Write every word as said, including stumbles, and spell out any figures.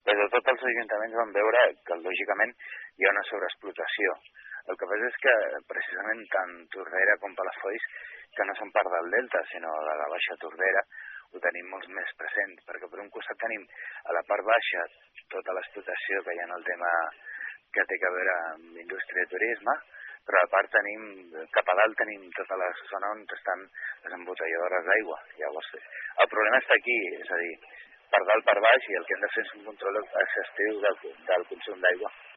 Des de tots els ajuntaments vam veure que, lògicament, hi ha una sobreexplotació. El que passa és que, precisament, tant Tordera com Palafolls, que no són part del Delta, sinó de la Baixa Tordera, ho tenim molt més present, perquè per un costat tenim a la part baixa tota l'explotació que hi ha en el tema que té a veure amb indústria i turisme, però a part tenim, cap a dalt tenim tota la zona on estan les embotelladores d'aigua. Llavors, el problema està aquí, és a dir, per dalt, per baix, i el que hem de fer és un control exhaustiu del, del consum d'aigua.